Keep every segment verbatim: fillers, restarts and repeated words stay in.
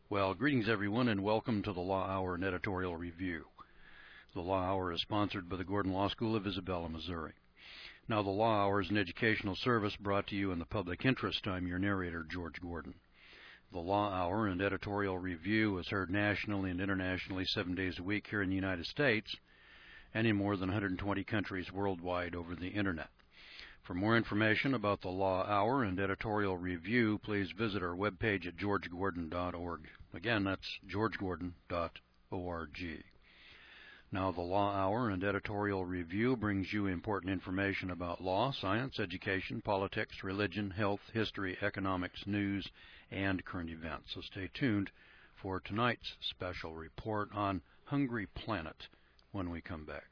Well, greetings everyone, and welcome to the Law Hour and Editorial Review. The Law Hour is sponsored by the Gordon Law School of Isabella, Missouri. Now, the Law Hour is an educational service brought to you in the public interest. I'm your narrator, George Gordon. The Law Hour and Editorial Review is heard nationally and internationally seven days a week here in the United States and in more than one hundred twenty countries worldwide over the Internet. For more information about the Law Hour and Editorial Review, please visit our webpage at george gordon dot org. Again, that's george gordon dot org. Now, the Law Hour and Editorial Review brings you important information about law, science, education, politics, religion, health, history, economics, news, and current events. So stay tuned for tonight's special report on Hungry Planet when we come back.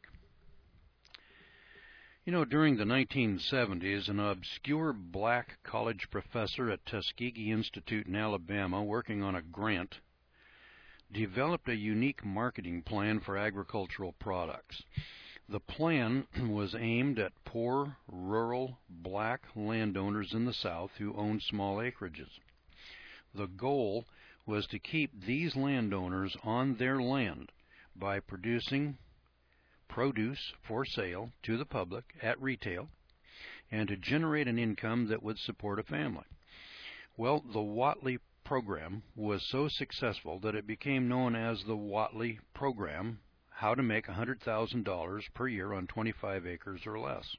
You know, during the nineteen seventies, an obscure black college professor at Tuskegee Institute in Alabama, working on a grant, developed a unique marketing plan for agricultural products. The plan was aimed at poor, rural, black landowners in the South who owned small acreages. The goal was to keep these landowners on their land by producing produce for sale to the public at retail and to generate an income that would support a family. Well, the Whatley program was so successful that it became known as the Whatley program, how to make one hundred thousand dollars per year on twenty-five acres or less.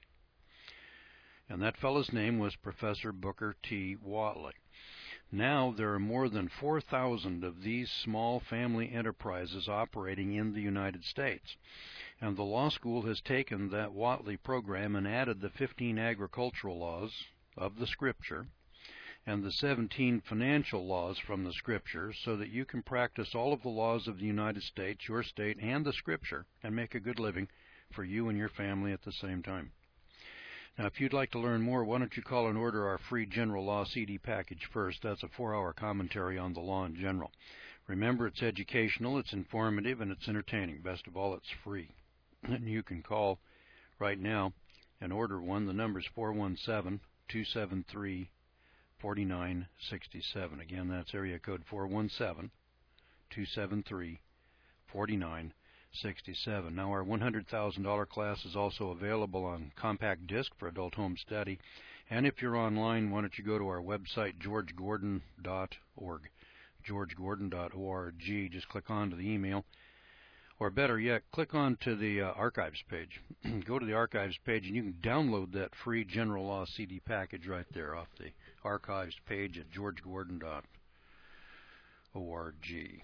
And that fellow's name was Professor Booker T. Whatley. Now there are more than four thousand of these small family enterprises operating in the United States. And the law school has taken that Whatley program and added the fifteen agricultural laws of the Scripture and the seventeen financial laws from the Scripture so that you can practice all of the laws of the United States, your state, and the Scripture and make a good living for you and your family at the same time. Now, if you'd like to learn more, why don't you call and order our free General Law C D package first. That's a four-hour commentary on the law in general. Remember, it's educational, it's informative, and it's entertaining. Best of all, it's free. And you can call right now and order one. The number is four one seven, two seven three, four nine six seven. Again, that's area code four one seven, two seven three, four nine six seven. Now, our one hundred thousand dollars class is also available on compact disc for adult home study. And if you're online, why don't you go to our website, george gordon dot org. george gordon dot org. Just click on to the email. Or better yet, click on to the uh, archives page. Go to the archives page and you can download that free General Law C D package right there off the archives page at george gordon dot org.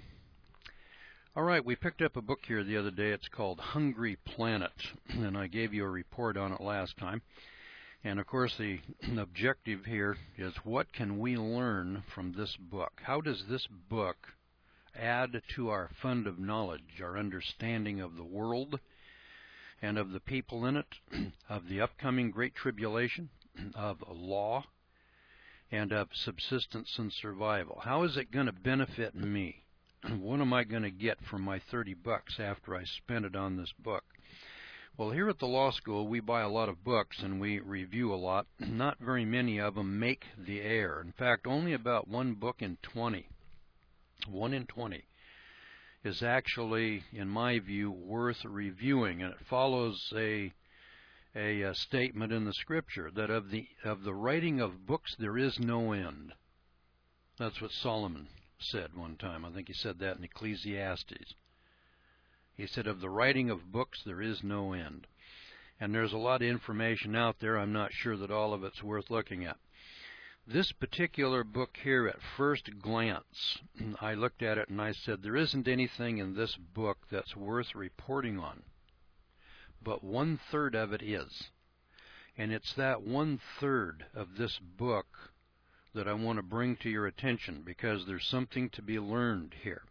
All right, we picked up a book here the other day. It's called Hungry Planet, and I gave you a report on it last time. And, of course, the objective here is what can we learn from this book? How does this book add to our fund of knowledge, our understanding of the world and of the people in it, of the upcoming Great Tribulation, of law, and of subsistence and survival? How is it going to benefit me? What am I going to get from my thirty bucks after I spend it on this book? Well, here at the law school, we buy a lot of books and we review a lot. Not very many of them make the air. In fact, only about one book in twenty. One in twenty is actually, in my view, worth reviewing, and it follows a, a a statement in the Scripture that of the of the writing of books there is no end. That's what Solomon said one time. I think he said that in Ecclesiastes. He said, of the writing of books there is no end. And there's a lot of information out there. I'm not sure that all of it's worth looking at. This particular book here, at first glance, I looked at it and I said, there isn't anything in this book that's worth reporting on. But one-third of it is. And it's that one-third of this book that I want to bring to your attention because there's something to be learned here.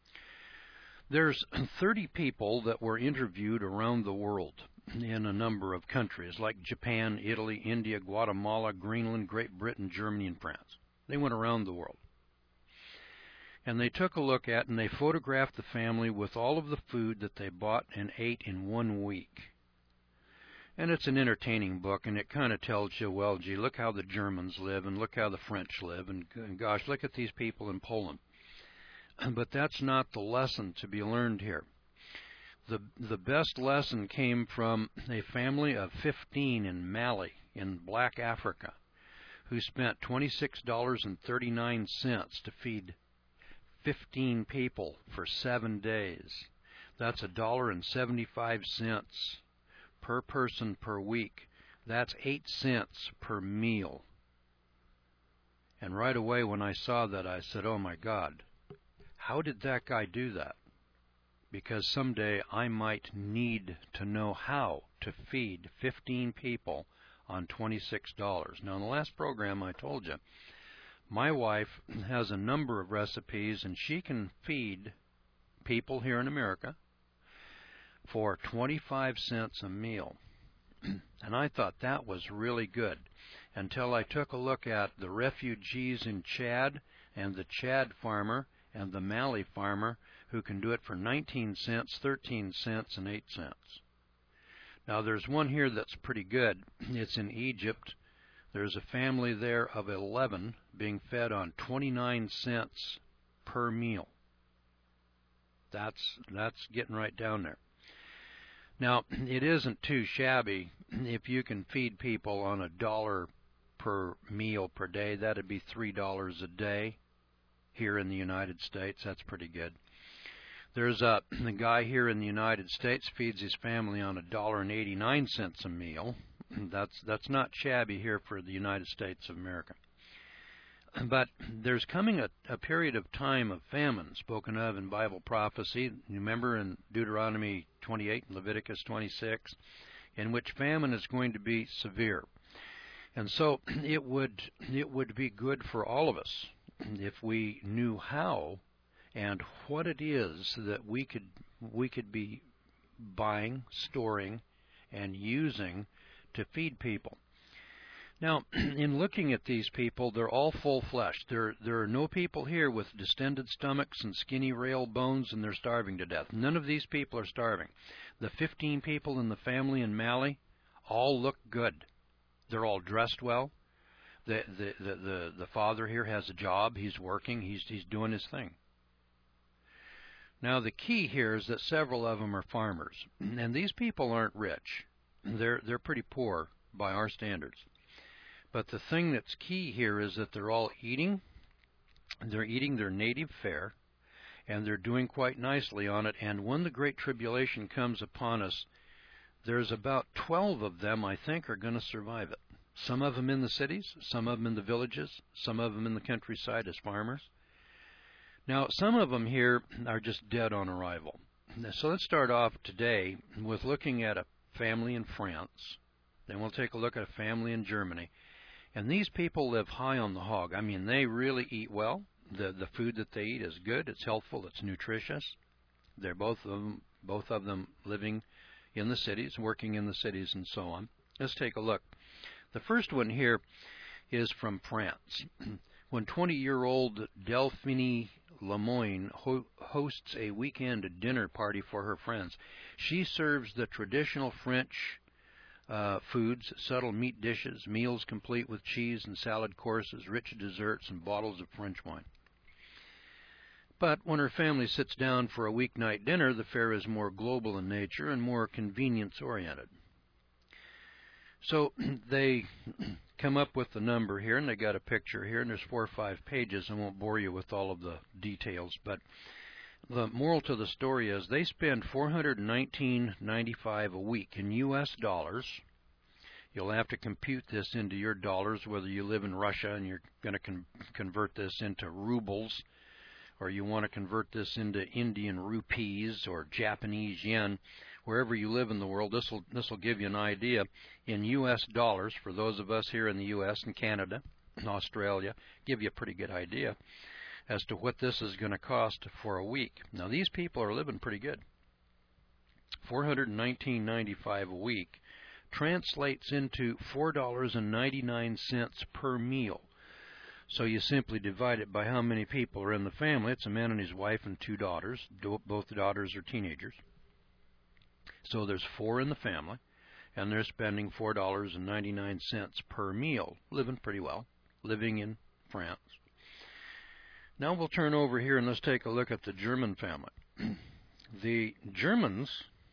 There's thirty people that were interviewed around the world in a number of countries like Japan, Italy, India, Guatemala, Greenland, Great Britain, Germany, and France. They went around the world. And they took a look at and they photographed the family with all of the food that they bought and ate in one week. And it's an entertaining book, and it kind of tells you, well, gee, look how the Germans live, and look how the French live, and, and gosh, look at these people in Poland. But that's not the lesson to be learned here. The, the best lesson came from a family of fifteen in Mali, in Black Africa, who spent twenty-six dollars and thirty-nine cents to feed fifteen people for seven days. That's one dollar and seventy-five cents per person per week. That's eight cents per meal. And right away when I saw that, I said, oh my God, how did that guy do that? Because someday I might need to know how to feed fifteen people on twenty-six dollars. Now, in the last program I told you, my wife has a number of recipes, and she can feed people here in America for twenty-five cents a meal. And I thought that was really good until I took a look at the refugees in Chad and the Chad farmer and the Mali farmer who can do it for nineteen cents, thirteen cents, and eight cents. Now, there's one here that's pretty good. It's in Egypt. There's a family there of eleven being fed on twenty-nine cents per meal. That's, that's getting right down there. Now, it isn't too shabby if you can feed people on a dollar per meal per day. That'd be three dollars a day here in the United States. That's pretty good. There's a, a guy here in the United States feeds his family on a dollar and eighty-nine cents a meal. That's that's not shabby here for the United States of America. But there's coming a, a period of time of famine spoken of in Bible prophecy. You remember in Deuteronomy twenty-eight and Leviticus twenty-six, in which famine is going to be severe. And so it would it would be good for all of us if we knew how and what it is that we could we could be buying, storing, and using to feed people. Now, in looking at these people, they're all full-fleshed. There, there are no people here with distended stomachs and skinny rail bones, and they're starving to death. None of these people are starving. The fifteen people in the family in Mali all look good. They're all dressed well. The, the, the, the, the father here has a job. He's working. He's, he's doing his thing. Now, the key here is that several of them are farmers, and these people aren't rich. They're, they're pretty poor by our standards. But the thing that's key here is that they're all eating. They're eating their native fare, and they're doing quite nicely on it. And when the Great Tribulation comes upon us, there's about twelve of them, I think, are going to survive it. Some of them in the cities, some of them in the villages, some of them in the countryside as farmers. Now, some of them here are just dead on arrival. So let's start off today with looking at a family in France. Then we'll take a look at a family in Germany. And these people live high on the hog. I mean, they really eat well. The the food that they eat is good. It's healthful. It's nutritious. They're both of them, both of them living in the cities, working in the cities, and so on. Let's take a look. The first one here is from France. When twenty-year-old Delphine Lemoyne ho hosts a weekend dinner party for her friends, she serves the traditional French Uh, foods, subtle meat dishes, meals complete with cheese and salad courses, rich desserts, and bottles of French wine. But when her family sits down for a weeknight dinner, the fare is more global in nature and more convenience-oriented. So they come up with the number here, and they got a picture here, and there's four or five pages. I won't bore you with all of the details, but the moral to the story is they spend four hundred nineteen dollars and ninety-five cents a week in U S dollars. You'll have to compute this into your dollars, whether you live in Russia and you're going to con convert this into rubles, or you want to convert this into Indian rupees or Japanese yen. Wherever you live in the world, this will this will give you an idea in U S dollars for those of us here in the U S and Canada and Australia. Give you a pretty good idea as to what this is going to cost for a week. Now, these people are living pretty good. four hundred nineteen dollars and ninety-five cents a week translates into four dollars and ninety-nine cents per meal. So you simply divide it by how many people are in the family. It's a man and his wife and two daughters. Both the daughters are teenagers. So there's four in the family, and they're spending four dollars and ninety-nine cents per meal, living pretty well, living in France. Now we'll turn over here and let's take a look at the German family. The Germans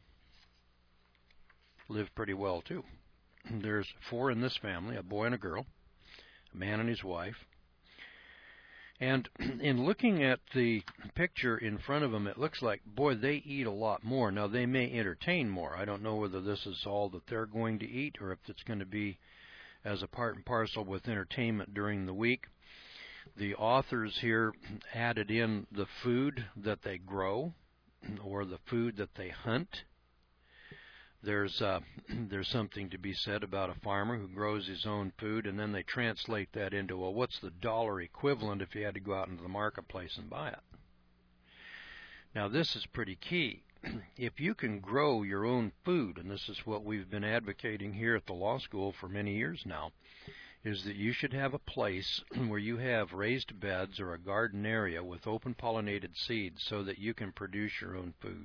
live pretty well too. There's four in this family, a boy and a girl, a man and his wife. And in looking at the picture in front of them, it looks like, boy, they eat a lot more. Now, they may entertain more. I don't know whether this is all that they're going to eat or if it's going to be as a part and parcel with entertainment during the week. The authors here added in the food that they grow or the food that they hunt. There's uh, there's something to be said about a farmer who grows his own food, and then they translate that into, well, what's the dollar equivalent if you had to go out into the marketplace and buy it? Now, this is pretty key. If you can grow your own food, and this is what we've been advocating here at the law school for many years now, is that you should have a place where you have raised beds or a garden area with open pollinated seeds so that you can produce your own food.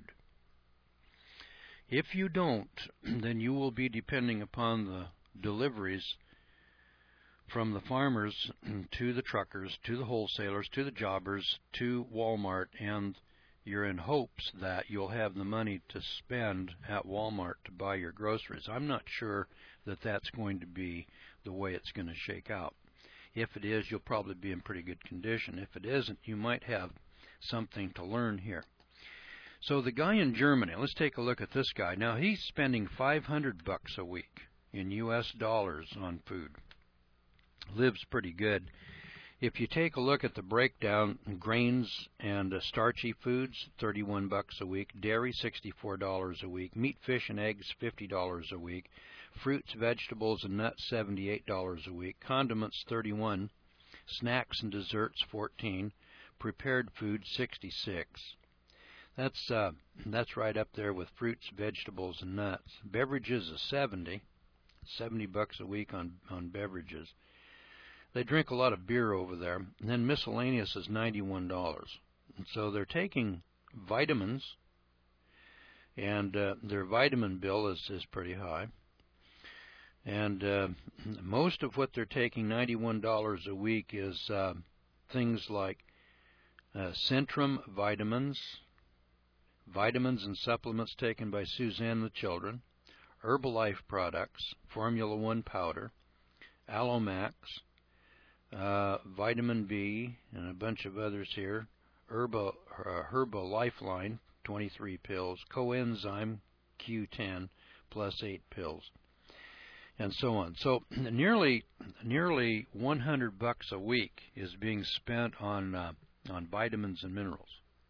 If you don't, then you will be depending upon the deliveries from the farmers to the truckers, to the wholesalers, to the jobbers, to Walmart, and you're in hopes that you'll have the money to spend at Walmart to buy your groceries. I'm not sure that that's going to be the way it's going to shake out. If it is, you'll probably be in pretty good condition. If it isn't, you might have something to learn here. So the guy in Germany, let's take a look at this guy. Now, he's spending five hundred bucks a week in U S dollars on food. Lives pretty good. If you take a look at the breakdown, grains and uh, starchy foods, thirty-one bucks a week. Dairy, sixty-four dollars a week. Meat, fish, and eggs, fifty dollars a week. Fruits, vegetables, and nuts, seventy-eight dollars a week. Condiments, thirty-one dollars. Snacks and desserts, fourteen dollars. Prepared food, sixty-six dollars. That's uh, that's right up there with fruits, vegetables, and nuts. Beverages is seventy, seventy bucks a week on on beverages. They drink a lot of beer over there. And then miscellaneous is ninety-one dollars. And so they're taking vitamins, and uh, their vitamin bill is is pretty high. And uh, most of what they're taking, ninety-one dollars a week, is uh, things like uh, Centrum vitamins. Vitamins and supplements taken by Suzanne the children, Herbalife products, Formula One powder, Allomax, uh, Vitamin B, and a bunch of others here, Herba, uh, Herba Lifeline, twenty-three pills, Coenzyme Q ten, plus eight pills, and so on. So nearly nearly one hundred bucks a week is being spent on uh, on vitamins and minerals.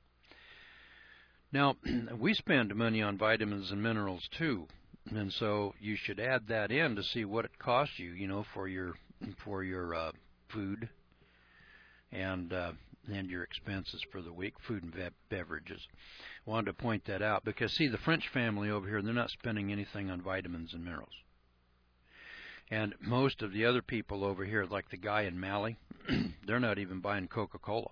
Now, we spend money on vitamins and minerals too, and so you should add that in to see what it costs you, you know, for your for your uh, food and uh, and your expenses for the week, food and be beverages. Wanted to point that out because, see, the French family over here, they're not spending anything on vitamins and minerals. And most of the other people over here, like the guy in Mali, they're not even buying Coca-Cola.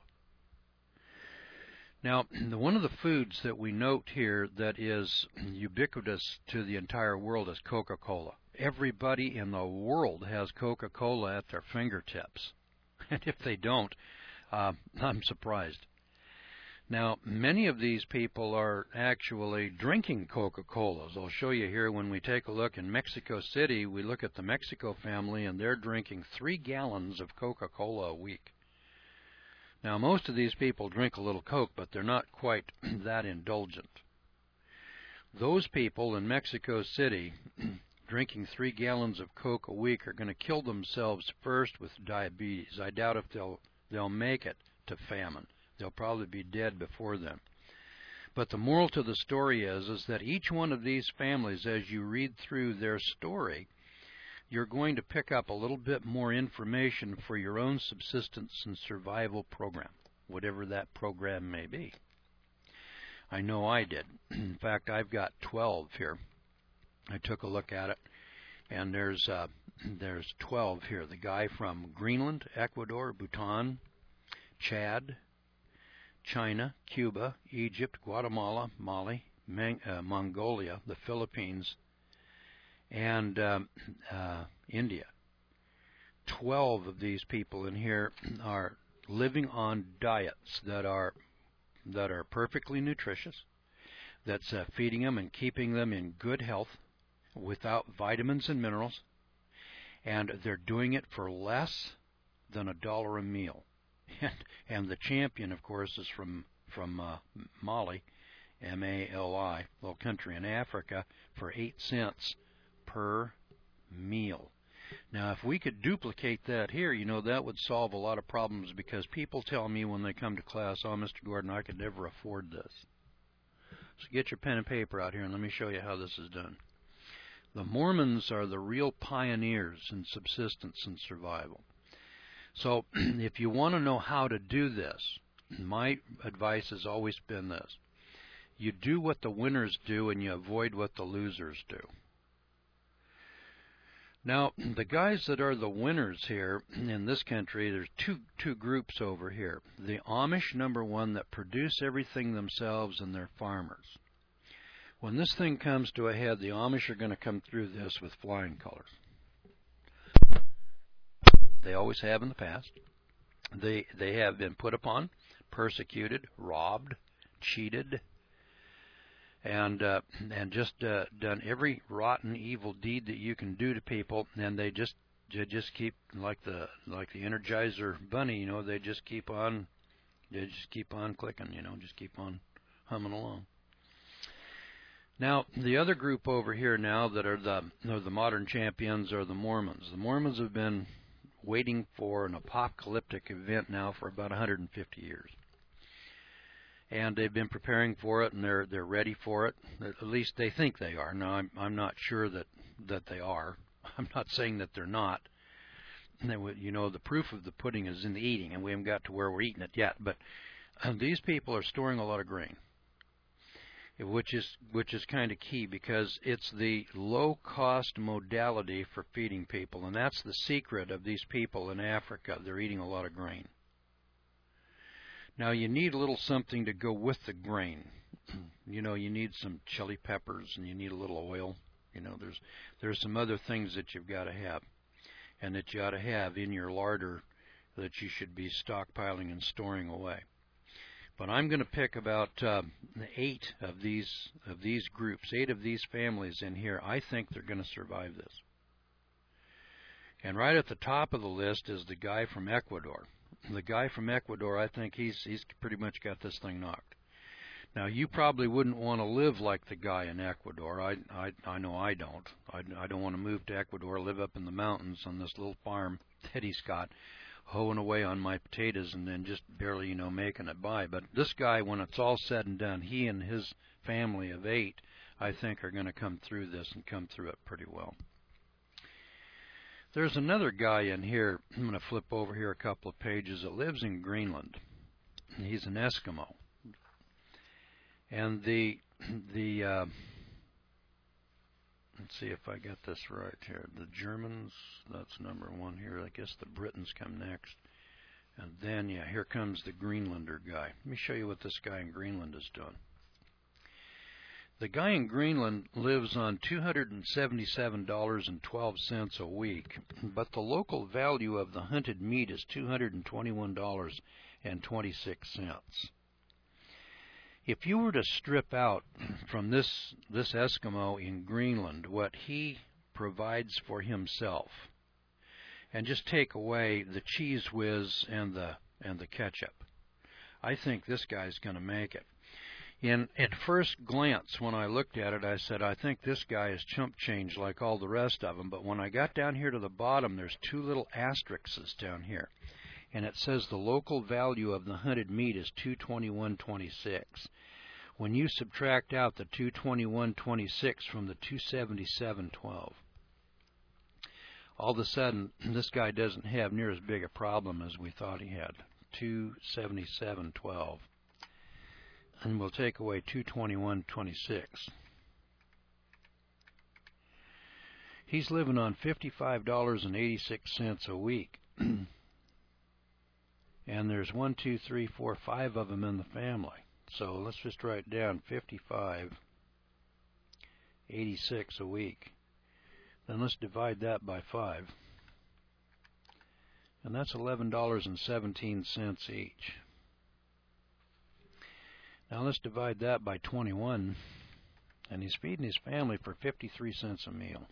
Now, one of the foods that we note here that is ubiquitous to the entire world is Coca-Cola. Everybody in the world has Coca-Cola at their fingertips. And if they don't, uh, I'm surprised. Now, many of these people are actually drinking Coca-Colas. I'll show you here when we take a look in Mexico City. We look at the Mexico family, and they're drinking three gallons of Coca-Cola a week. Now, most of these people drink a little Coke, but they're not quite that indulgent. Those people in Mexico City drinking three gallons of Coke a week are going to kill themselves first with diabetes. I doubt if they'll they'll make it to famine. They'll probably be dead before then. But the moral to the story is, is that each one of these families, as you read through their story, you're going to pick up a little bit more information for your own subsistence and survival program, whatever that program may be. I know I did. In fact, I've got twelve here. I took a look at it, and there's uh, there's twelve here. The guy from Greenland, Ecuador, Bhutan, Chad, China, Cuba, Egypt, Guatemala, Mali, Mang uh, Mongolia, the Philippines, and um, uh, India. Twelve of these people in here are living on diets that are that are perfectly nutritious, that's uh, feeding them and keeping them in good health without vitamins and minerals, and they're doing it for less than a dollar a meal. And, and the champion, of course, is from from uh, Mali, M A L I, little country in Africa, for eight cents per meal. Now, if we could duplicate that here, you know, that would solve a lot of problems, because people tell me when they come to class, oh, Mister Gordon, I could never afford this. So get your pen and paper out here and let me show you how this is done. The Mormons are the real pioneers in subsistence and survival. So if you want to know how to do this, my advice has always been this. You do what the winners do and you avoid what the losers do. Now, the guys that are the winners here in this country, there's two two groups over here. The Amish, number one, that produce everything themselves, and they're farmers. When this thing comes to a head, the Amish are going to come through this with flying colors. They always have in the past. They they have been put upon, persecuted, robbed, cheated, and uh, and just uh, done every rotten, evil deed that you can do to people, and they just they just keep like the like the Energizer bunny, you know, they just keep on they just keep on clicking, you know, just keep on humming along. Now, the other group over here now that are the are the modern champions are the Mormons. The Mormons have been waiting for an apocalyptic event now for about one hundred fifty years. And they've been preparing for it, and they're they're ready for it. At least they think they are. Now, I'm I'm not sure that that they are. I'm not saying that they're not. They would, you know, the proof of the pudding is in the eating, and we haven't got to where we're eating it yet. But uh, these people are storing a lot of grain, which is which is kind of key, because it's the low-cost modality for feeding people, and that's the secret of these people in Africa. They're eating a lot of grain. Now, you need a little something to go with the grain. You know, you need some chili peppers, and you need a little oil. You know, there's there's some other things that you've got to have, and that you ought to have in your larder that you should be stockpiling and storing away. But I'm going to pick about uh, eight of these of these groups, eight of these families in here. I think they're going to survive this. And right at the top of the list is the guy from Ecuador. The guy from Ecuador, I think he's he's pretty much got this thing knocked. Now, you probably wouldn't want to live like the guy in Ecuador. I I I know I don't. I I don't want to move to Ecuador, live up in the mountains on this little farm that he's got, hoeing away on my potatoes and then just barely, you know, making it by. But this guy, when it's all said and done, he and his family of eight, I think, are going to come through this and come through it pretty well. There's another guy in here, I'm going to flip over here a couple of pages, that lives in Greenland. He's an Eskimo. And the, the uh, let's see if I got this right here. The Germans, that's number one here. I guess the Britons come next. And then, yeah, here comes the Greenlander guy. Let me show you what this guy in Greenland is doing. The guy in Greenland lives on two hundred seventy-seven dollars and twelve cents a week, but the local value of the hunted meat is two hundred twenty-one dollars and twenty-six cents. If you were to strip out from this this Eskimo in Greenland what he provides for himself, and just take away the cheese whiz and the and the ketchup, I think this guy's going to make it. In at first glance, when I looked at it, I said, I think this guy is chump change like all the rest of them. But when I got down here to the bottom, there's two little asterisks down here, and it says the local value of the hunted meat is two twenty-one twenty-six. When you subtract out the two twenty-one twenty-six from the two seventy-seven twelve, all of a sudden this guy doesn't have near as big a problem as we thought he had. two seventy-seven twelve, and we'll take away two twenty-one twenty-six. He's living on fifty-five dollars and eighty-six cents a week. And there's one, two, three, four, five of them in the family. So let's just write down fifty-five eighty-six a week. Then let's divide that by five. And that's eleven dollars and seventeen cents each. Now let's divide that by twenty-one, and he's feeding his family for fifty-three cents a meal.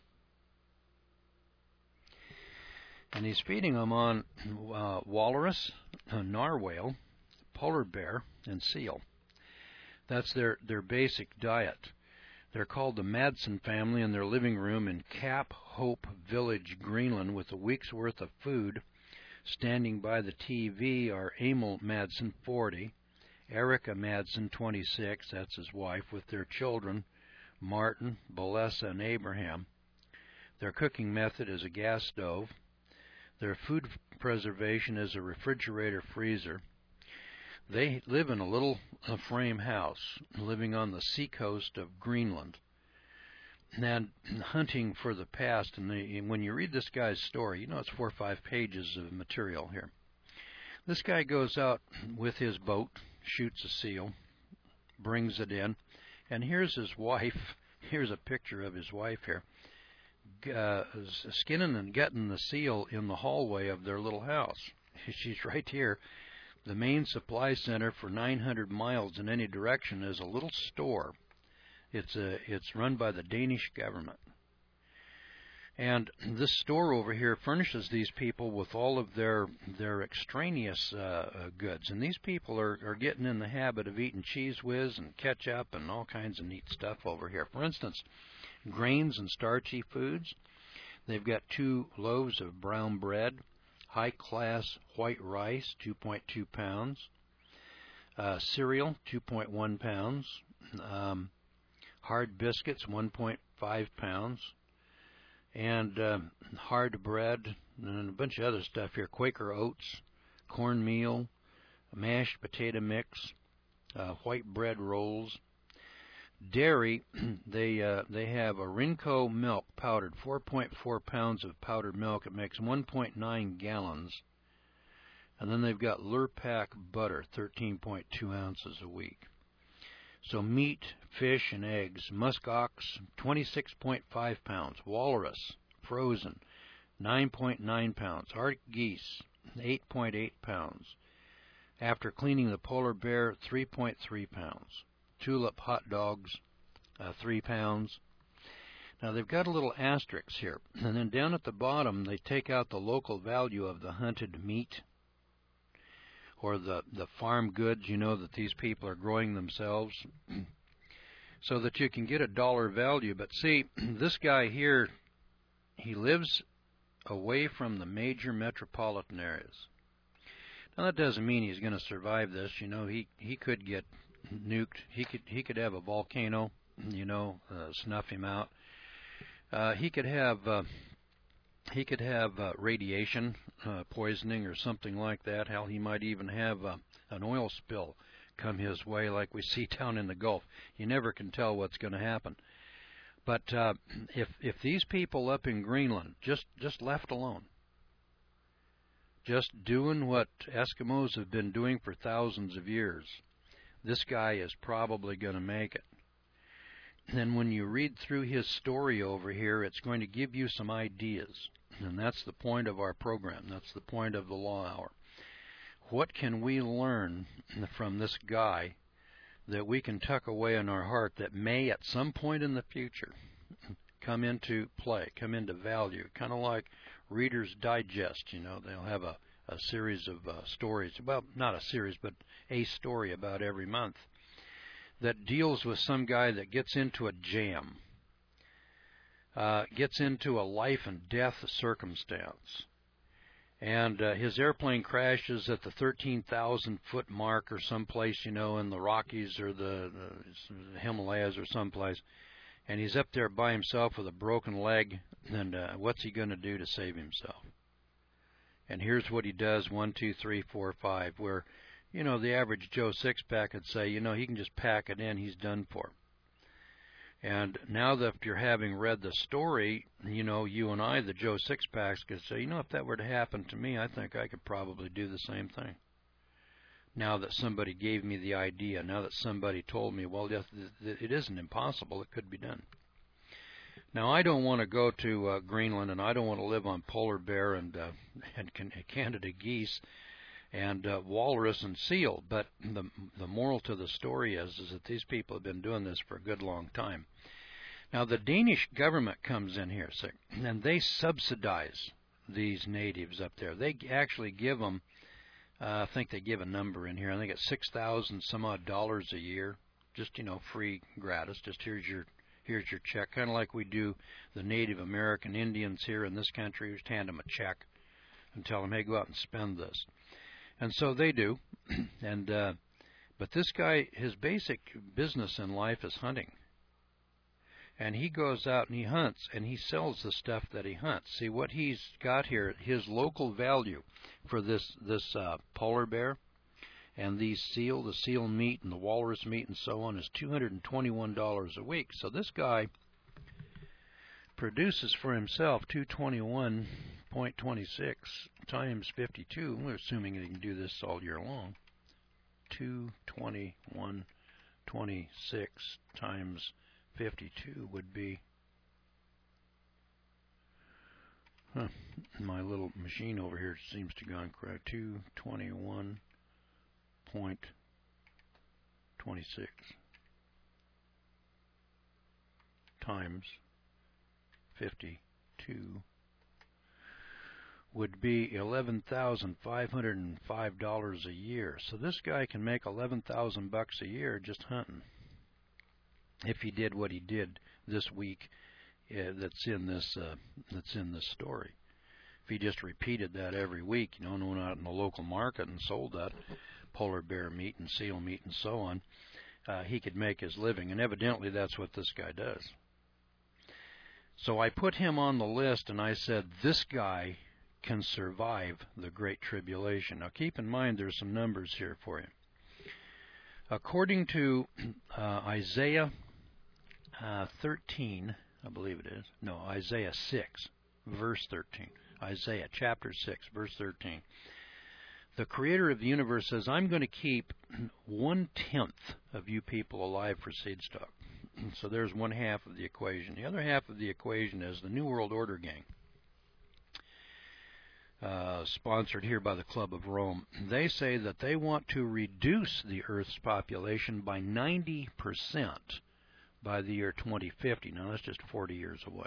And he's feeding them on uh, walrus, uh, narwhal, polar bear, and seal. That's their, their basic diet. They're called the Madsen family in their living room in Cap Hope Village, Greenland, with a week's worth of food. Standing by the T V are Emil Madsen, forty, Erica Madsen, twenty-six, that's his wife, with their children, Martin, Belessa, and Abraham. Their cooking method is a gas stove. Their food preservation is a refrigerator freezer. They live in a little uh, frame house, living on the seacoast of Greenland, and hunting for the past. And they, when you read this guy's story, you know it's four or five pages of material here. This guy goes out with his boat, shoots a seal, brings it in, and here's his wife. Here's a picture of his wife here. Uh, skinning and gutting the seal in the hallway of their little house. She's right here. The main supply center for nine hundred miles in any direction is a little store. It's a it's run by the Danish government. And this store over here furnishes these people with all of their their extraneous uh, goods. And these people are, are getting in the habit of eating Cheese Whiz and ketchup and all kinds of neat stuff over here. For instance, grains and starchy foods. They've got two loaves of brown bread, high-class white rice, two point two pounds, uh, cereal, two point one pounds, um, hard biscuits, one point five pounds, and uh, hard bread, and a bunch of other stuff here, Quaker oats, cornmeal, mashed potato mix, uh, white bread rolls. Dairy, they uh, they have a Rinco milk powdered, four point four pounds of powdered milk. It makes one point nine gallons. And then they've got Lurpak butter, thirteen point two ounces a week. So meat, fish, and eggs. Musk ox, twenty-six point five pounds. Walrus, frozen, nine point nine pounds. Arctic geese, eight point eight pounds. After cleaning the polar bear, three point three pounds. Tulip hot dogs, uh, three pounds. Now they've got a little asterisk here, and then down at the bottom they take out the local value of the hunted meat, or the, the farm goods, you know, that these people are growing themselves, so that you can get a dollar value. But see, this guy here, he lives away from the major metropolitan areas. Now that doesn't mean he's going to survive this. You know, he, he could get nuked. He could he could have a volcano, you know, uh, snuff him out. Uh, he could have uh, he could have uh, radiation uh, poisoning or something like that. Hell, he might even have uh, an oil spill come his way, like we see down in the Gulf. You never can tell what's going to happen. But uh, if if these people up in Greenland just just left alone, just doing what Eskimos have been doing for thousands of years, this guy is probably going to make it. And when you read through his story over here, it's going to give you some ideas. And that's the point of our program. That's the point of the Law Hour. What can we learn from this guy that we can tuck away in our heart that may at some point in the future come into play, come into value? Kind of like Reader's Digest, you know, they'll have a a series of uh, stories, well, not a series, but a story about every month that deals with some guy that gets into a jam, uh, gets into a life and death circumstance, and uh, his airplane crashes at the thirteen thousand foot mark or someplace, you know, in the Rockies or the, the Himalayas or someplace, and he's up there by himself with a broken leg, and uh, what's he going to do to save himself? And here's what he does, one, two, three, four, five, where, you know, the average Joe Six-Pack would say, you know, he can just pack it in, he's done for. And now that you're having read the story, you know, you and I, the Joe Six-Packs, could say, you know, if that were to happen to me, I think I could probably do the same thing. Now that somebody gave me the idea, now that somebody told me, well, it isn't impossible, it could be done. Now, I don't want to go to uh, Greenland, and I don't want to live on polar bear and uh, and Canada geese and uh, walrus and seal. But the the moral to the story is is that these people have been doing this for a good long time. Now, the Danish government comes in here, and they subsidize these natives up there. They actually give them, uh, I think they give a number in here. I think it's six thousand some odd dollars a year, just you know, free, gratis. Just here's your Here's your check, kind of like we do the Native American Indians here in this country. We just hand them a check and tell them, hey, go out and spend this. And so they do. and uh, But this guy, his basic business in life is hunting. And he goes out and he hunts, and he sells the stuff that he hunts. See, what he's got here, his local value for this, this uh, polar bear and these seal, the seal meat and the walrus meat and so on, is two hundred twenty-one dollars a week. So this guy produces for himself two hundred twenty-one point two six times fifty-two. We're assuming that he can do this all year long. two hundred twenty-one point two six times fifty-two would be, huh, my little machine over here seems to go incorrect. two hundred twenty-one point two six times fifty-two would be eleven thousand five hundred five dollars a year. So this guy can make eleven thousand bucks a year just hunting, if he did what he did this week. Uh, that's in this uh, that's in this story. If he just repeated that every week, you know, and went out in the local market and sold that polar bear meat and seal meat and so on, uh, he could make his living. And evidently that's what this guy does. So I put him on the list, and I said, this guy can survive the Great Tribulation. Now keep in mind there's some numbers here for you. According to uh, Isaiah uh, thirteen, I believe it is, no, Isaiah six, verse thirteen. Isaiah chapter six, verse thirteen. The Creator of the universe says, I'm going to keep one-tenth of you people alive for seed stock. So there's one half of the equation. The other half of the equation is the New World Order gang, uh, sponsored here by the Club of Rome. They say that they want to reduce the Earth's population by ninety percent by the year twenty fifty. Now, that's just forty years away.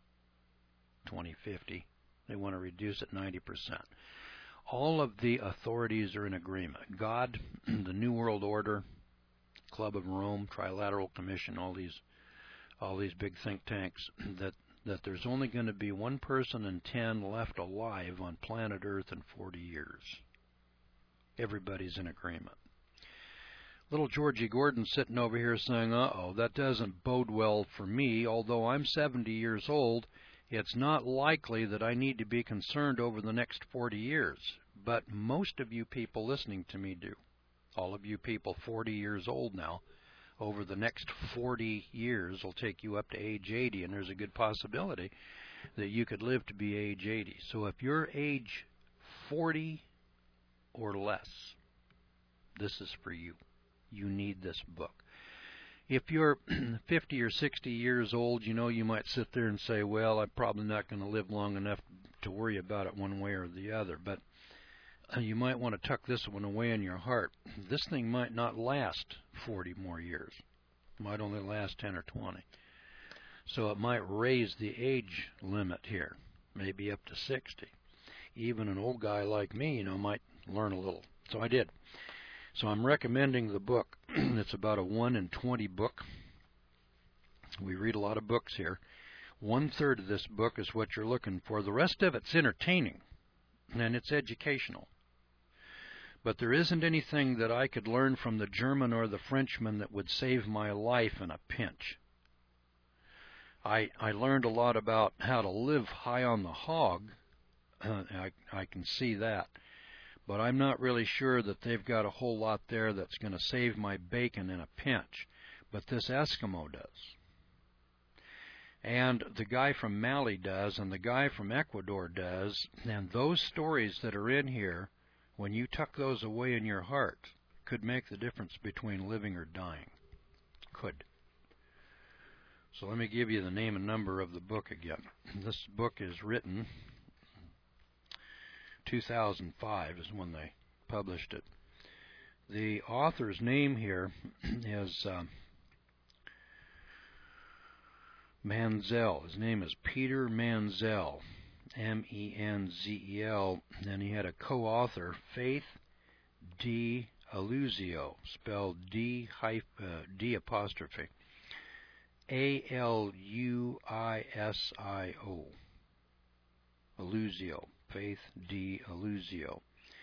twenty fifty. They want to reduce it ninety percent. All of the authorities are in agreement. God, the New World Order, Club of Rome, Trilateral Commission, all these all these big think tanks, that, that there's only going to be one person in ten left alive on planet Earth in forty years. Everybody's in agreement. Little Georgie Gordon sitting over here saying, uh-oh, that doesn't bode well for me. Although I'm seventy years old, it's not likely that I need to be concerned over the next forty years. But most of you people listening to me do. All of you people forty years old now, over the next forty years will take you up to age eighty, and there's a good possibility that you could live to be age eighty. So if you're age forty or less, this is for you. You need this book. If you're fifty or sixty years old, you know, you might sit there and say, well, I'm probably not going to live long enough to worry about it one way or the other. But uh, you might want to tuck this one away in your heart. This thing might not last forty more years. It might only last ten or twenty. So it might raise the age limit here, maybe up to sixty. Even an old guy like me, you know, might learn a little. So I did. So I'm recommending the book. It's about a one in twenty book. We read a lot of books here. One-third of this book is what you're looking for. The rest of it's entertaining, and it's educational. But there isn't anything that I could learn from the German or the Frenchman that would save my life in a pinch. I, I learned a lot about how to live high on the hog. Uh, I, I can see that. But I'm not really sure that they've got a whole lot there that's going to save my bacon in a pinch. But this Eskimo does. And the guy from Mali does, and the guy from Ecuador does. And those stories that are in here, when you tuck those away in your heart, could make the difference between living or dying. Could. So let me give you the name and number of the book again. This book is written, two thousand five is when they published it. The author's name here is uh, Menzel. His name is Peter Menzel, M E N Z E L, and he had a co-author, Faith D. Aluzio, spelled D, uh, D apostrophe, A L U I S I O, Aluzio, Faith D. Aluzio.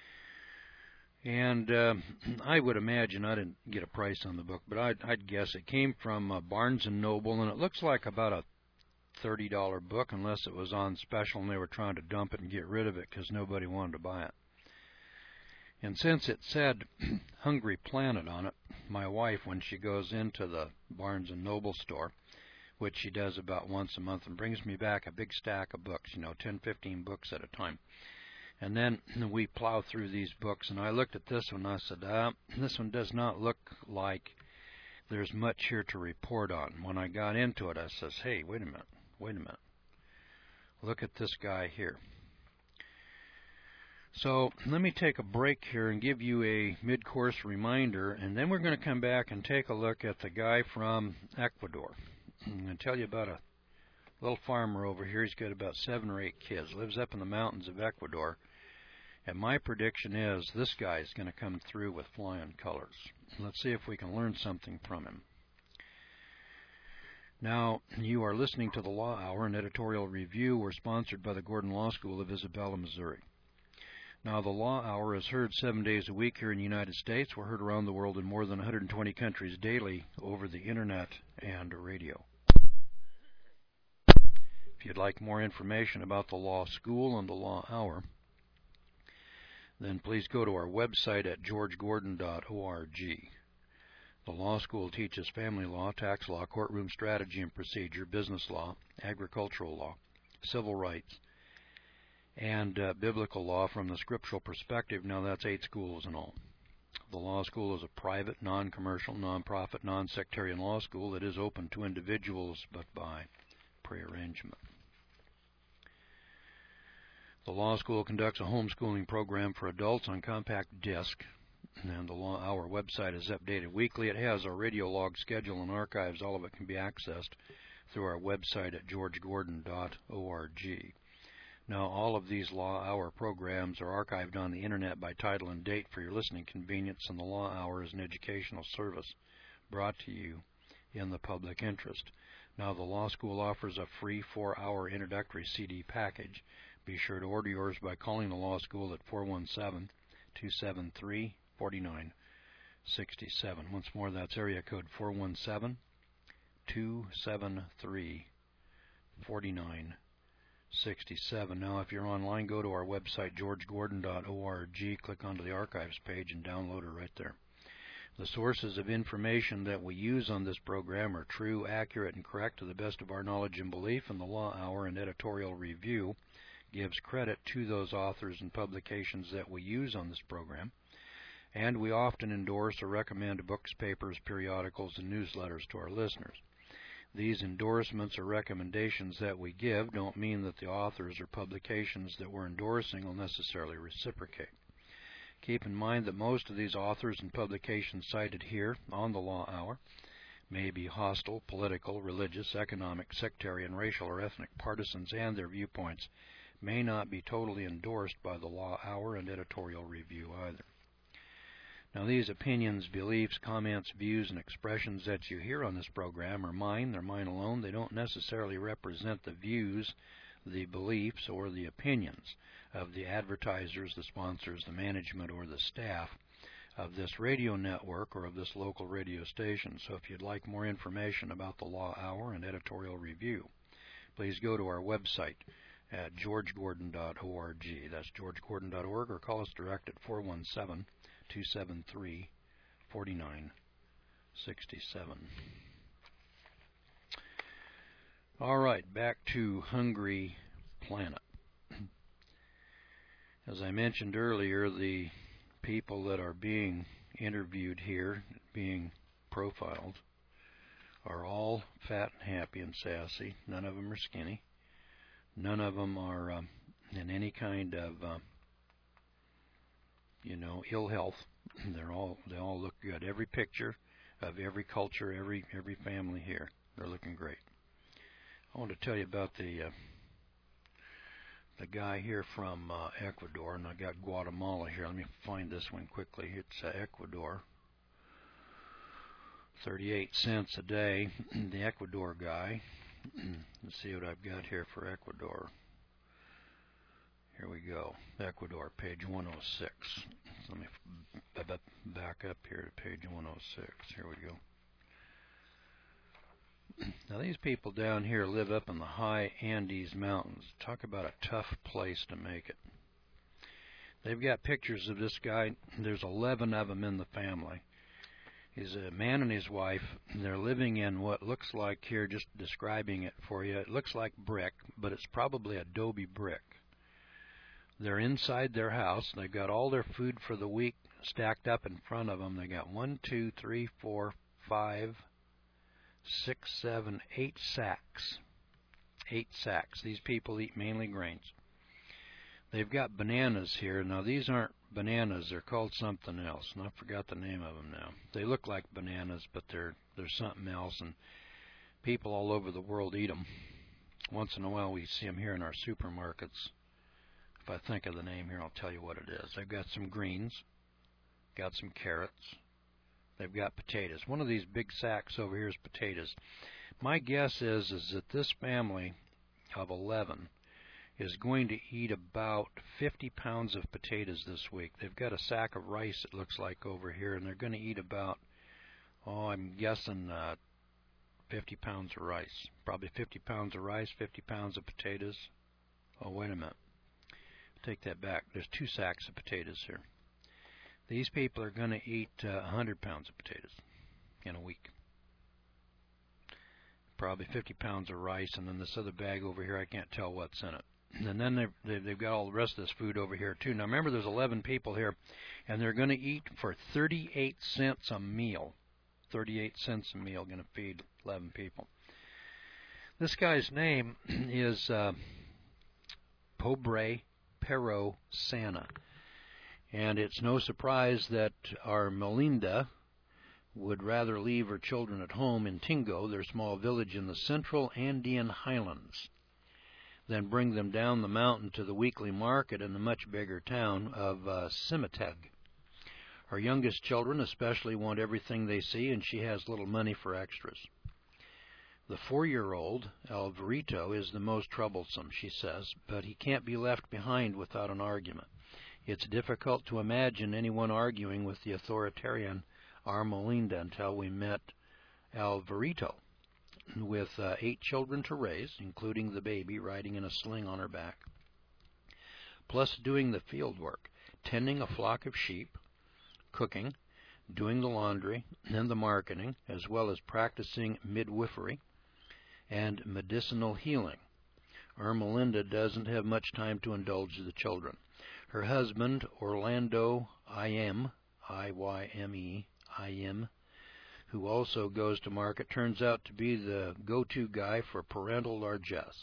And uh, I would imagine, I didn't get a price on the book, but I'd, I'd guess it came from uh, Barnes and Noble, and it looks like about a thirty dollar book, unless it was on special and they were trying to dump it and get rid of it because nobody wanted to buy it. And since it said Hungry Planet on it, my wife, when she goes into the Barnes and Noble store, which she does about once a month, and brings me back a big stack of books, you know, ten, fifteen books at a time. And then we plow through these books, and I looked at this one, and I said, ah, this one does not look like there's much here to report on. When I got into it, I says, hey, wait a minute, wait a minute. Look at this guy here. So let me take a break here and give you a mid-course reminder, and then we're going to come back and take a look at the guy from Ecuador. I'm going to tell you about a little farmer over here. He's got about seven or eight kids, lives up in the mountains of Ecuador, and my prediction is this guy is going to come through with flying colors. Let's see if we can learn something from him. Now, you are listening to the Law Hour, an editorial review. We're sponsored by the Gordon Law School of Isabella, Missouri. Now, the Law Hour is heard seven days a week here in the United States. We're heard around the world in more than one hundred twenty countries daily over the Internet and radio. If you'd like more information about the Law School and the Law Hour, then please go to our website at george gordon dot org. The Law School teaches family law, tax law, courtroom strategy and procedure, business law, agricultural law, civil rights, and uh, biblical law from the scriptural perspective. Now, that's eight schools in all. The Law School is a private, non-commercial, non-profit, non-sectarian law school that is open to individuals, but by prearrangement. The Law School conducts a homeschooling program for adults on compact disc, and the Law Hour website is updated weekly. It has our radio log schedule and archives. All of it can be accessed through our website at george gordon dot org. Now, all of these Law Hour programs are archived on the Internet by title and date for your listening convenience, and the Law Hour is an educational service brought to you in the public interest. Now, the Law School offers a free four-hour introductory C D package. Be sure to order yours by calling the Law School at four one seven, two seven three, four nine six seven. Once more, that's area code four one seven, two seven three, four nine six seven. Now, if you're online, go to our website, george gordon dot org, click onto the archives page, and download it right there. The sources of information that we use on this program are true, accurate, and correct to the best of our knowledge and belief, and the Law Hour and editorial review gives credit to those authors and publications that we use on this program, and we often endorse or recommend books, papers, periodicals, and newsletters to our listeners. These endorsements or recommendations that we give don't mean that the authors or publications that we're endorsing will necessarily reciprocate. Keep in mind that most of these authors and publications cited here on the Law Hour may be hostile, political, religious, economic, sectarian, racial, or ethnic partisans, and their viewpoints may not be totally endorsed by the Law Hour and editorial review either. Now, these opinions, beliefs, comments, views, and expressions that you hear on this program are mine. They're mine alone. They don't necessarily represent the views, the beliefs, or the opinions of the advertisers, the sponsors, the management, or the staff of this radio network or of this local radio station. So if you'd like more information about the Law Hour and editorial review, please go to our website at george gordon dot org. That's george gordon dot org, or call us direct at four one seven, two seven three, four nine six seven. All right, back to Hungry Planet. As I mentioned earlier, the people that are being interviewed here, being profiled, are all fat and happy and sassy. None of them are skinny. None of them are um, in any kind of, uh, you know, ill health. They're all they all look good. Every picture of every culture, every every family here, they're looking great. I want to tell you about the uh, the guy here from uh, Ecuador, and I got Guatemala here. Let me find this one quickly. It's uh, Ecuador. thirty-eight cents a day. The Ecuador guy. Let's see what I've got here for Ecuador. Here we go. Ecuador, page one oh six. Let me back up here to page one oh six. Here we go. Now these people down here live up in the high Andes Mountains. Talk about a tough place to make it. They've got pictures of this guy. There's eleven of them in the family. He's a man and his wife. They're living in what looks like here, just describing it for you, it looks like brick, but it's probably adobe brick. They're inside their house. They've got all their food for the week stacked up in front of them. They got one, two, three, four, five, six, seven, eight sacks. Eight sacks. These people eat mainly grains. They've got bananas here. Now these aren't bananas. They're called something else, and I forgot the name of them now. They look like bananas, but they're they're something else, and people all over the world eat them. Once in a while we see them here in our supermarkets. If I think of the name here, I'll tell you what it is. They've got some greens, got some carrots, they've got potatoes. One of these big sacks over here is potatoes. My guess is is that this family of eleven is going to eat about fifty pounds of potatoes this week. They've got a sack of rice, it looks like, over here, and they're going to eat about, oh, I'm guessing uh, fifty pounds of rice. Probably fifty pounds of rice, fifty pounds of potatoes. Oh, wait a minute. Take that back. There's two sacks of potatoes here. These people are going to eat uh, one hundred pounds of potatoes in a week. Probably fifty pounds of rice, and then this other bag over here, I can't tell what's in it. And then they've, they've got all the rest of this food over here, too. Now, remember, there's eleven people here, and they're going to eat for thirty-eight cents a meal. thirty-eight cents a meal, going to feed eleven people. This guy's name is uh, Pobre Pero Sana. And it's no surprise that our Melinda would rather leave her children at home in Tingo, their small village in the central Andean highlands, than bring them down the mountain to the weekly market in the much bigger town of uh, Simateg. Her youngest children especially want everything they see, and she has little money for extras. The four-year-old, Alvarito, is the most troublesome, she says, but he can't be left behind without an argument. It's difficult to imagine anyone arguing with the authoritarian Armelinda until we met Alvarito, with uh, eight children to raise, including the baby riding in a sling on her back, plus doing the field work, tending a flock of sheep, cooking, doing the laundry and the marketing, as well as practicing midwifery and medicinal healing. Ermelinda doesn't have much time to indulge the children. Her husband, Orlando Iyeme, I Y M E, Iyeme, who also goes to market, turns out to be the go-to guy for parental largesse.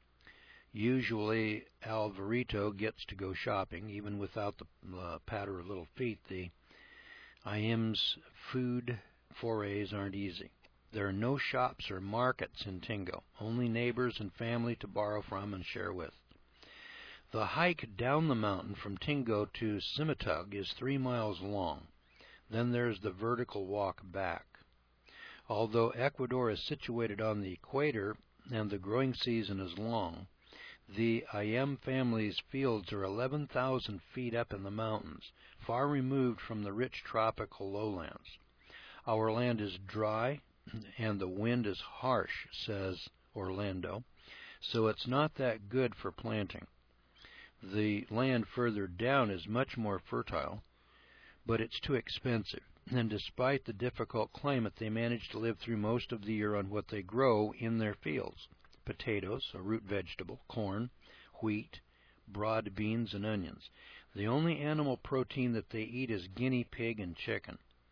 Usually, Alvarito gets to go shopping, even without the uh, patter of little feet. The Iyeme's food forays aren't easy. There are no shops or markets in Tingo, only neighbors and family to borrow from and share with. The hike down the mountain from Tingo to Simatug is three miles long. Then there's the vertical walk back. Although Ecuador is situated on the equator and the growing season is long, the Iyeme family's fields are eleven thousand feet up in the mountains, far removed from the rich tropical lowlands. Our land is dry and the wind is harsh, says Orlando, so it's not that good for planting. The land further down is much more fertile, but it's too expensive, and despite the difficult climate, they manage to live through most of the year on what they grow in their fields: potatoes, a root vegetable, corn, wheat, broad beans, and onions. The only animal protein that they eat is guinea pig and chicken.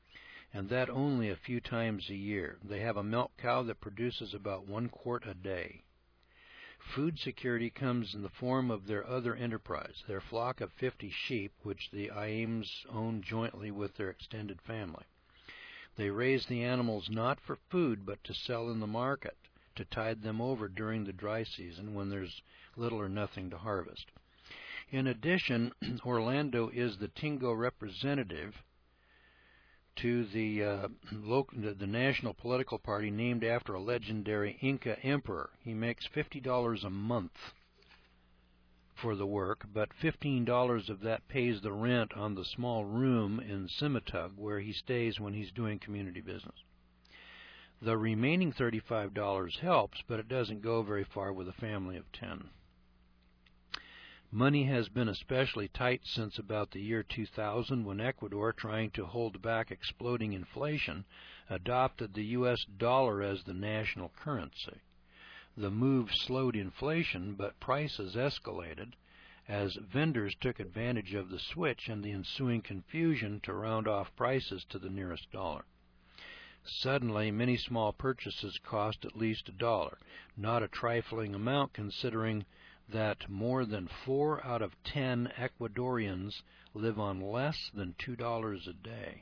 and that only a few times a year. They have a milk cow that produces about one quart a day. Food security comes in the form of their other enterprise, their flock of fifty sheep, which the Iams own jointly with their extended family. They raise the animals not for food, but to sell in the market, to tide them over during the dry season when there's little or nothing to harvest. In addition, Orlando is the Tingo representative to the, uh, local, the national political party named after a legendary Inca emperor. He makes fifty dollars a month for the work, but fifteen dollars of that pays the rent on the small room in Simatug where he stays when he's doing community business. The remaining thirty-five dollars helps, but it doesn't go very far with a family of ten. Money has been especially tight since about the year two thousand, when Ecuador, trying to hold back exploding inflation, adopted the U S dollar as the national currency. The move slowed inflation, but prices escalated as vendors took advantage of the switch and the ensuing confusion to round off prices to the nearest dollar. Suddenly, many small purchases cost at least a dollar, not a trifling amount considering that more than four out of ten Ecuadorians live on less than two dollars a day.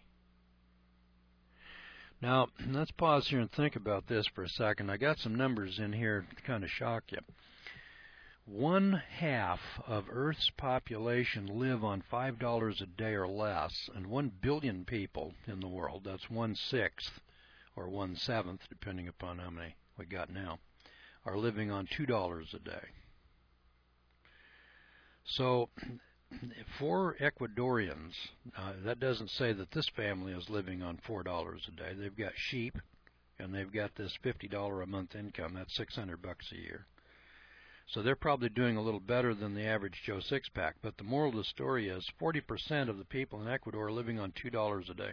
Now, let's pause here and think about this for a second. I got some numbers in here to kind of shock you. One half of Earth's population live on five dollars a day or less, and one billion people in the world, that's one-sixth or one-seventh, depending upon how many we got now, are living on two dollars a day. So, for Ecuadorians, uh, that doesn't say that this family is living on four dollars a day. They've got sheep, and they've got this fifty dollars a month income. That's six hundred bucks a year. So they're probably doing a little better than the average Joe Six-Pack. But the moral of the story is forty percent of the people in Ecuador are living on two dollars a day.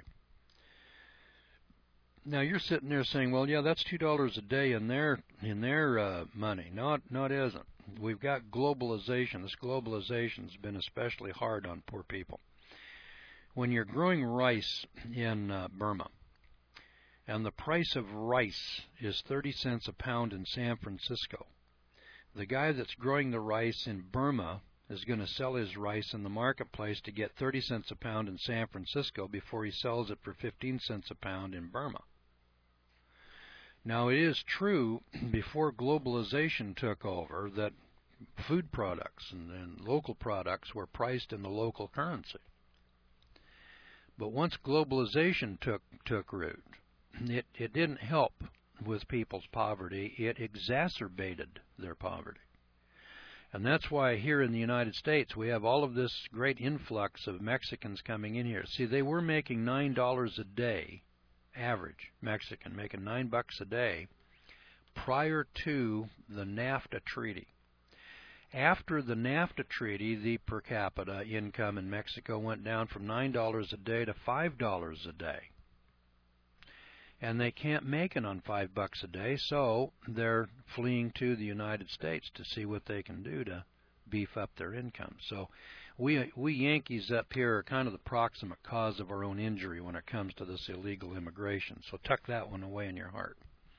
Now you're sitting there saying, well, yeah, that's two dollars a day in their in their uh, money. No, no, it isn't. We've got globalization. This globalization has been especially hard on poor people. When you're growing rice in uh, Burma, and the price of rice is thirty cents a pound in San Francisco, the guy that's growing the rice in Burma is going to sell his rice in the marketplace to get thirty cents a pound in San Francisco before he sells it for fifteen cents a pound in Burma. Now, it is true, before globalization took over, that food products and, and local products were priced in the local currency. But once globalization took, took root, it, it didn't help with people's poverty. It exacerbated their poverty. And that's why here in the United States we have all of this great influx of Mexicans coming in here. See, they were making nine dollars a day, average Mexican, making nine bucks a day prior to the NAFTA treaty. After the NAFTA treaty, the per capita income in Mexico went down from nine dollars a day to five dollars a day. And they can't make it on five bucks a day, so they're fleeing to the United States to see what they can do to beef up their income. So we we Yankees up here are kind of the proximate cause of our own injury when it comes to this illegal immigration. So tuck that one away in your heart.